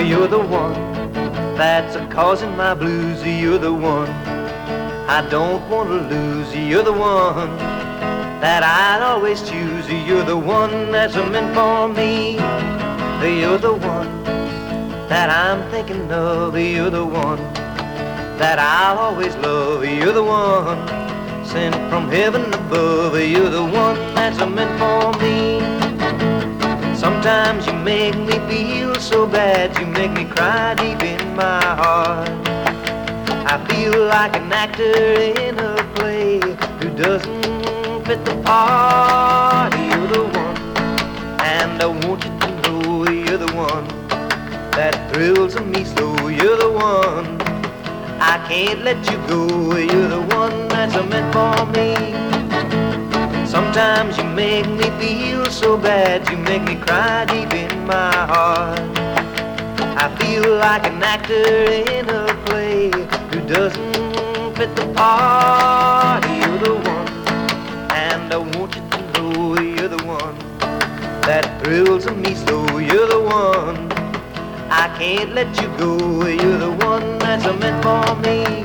You're the one that's causing my blues. You're the one I don't want to lose. You're the one that I'd always choose. You're the one that's meant for me. You're the one that I'm thinking of. You're the one that I'll always love. You're the one sent from heaven above. You're the one that's meant for me. Sometimes you make me feel so bad, you make me cry deep in my heart. I feel like an actor in a play who doesn't fit the part. You're the one, and I want you to know you're the one that thrills me so. You're the one, I can't let you go. You're the one that's meant for me. Sometimes you make me feel so bad, you make me cry deep in my heart. I feel like an actor in a play who doesn't fit the part. You're the one, and I want you to know you're the one that thrills me so. You're the one, I can't let you go. You're the one that's meant for me.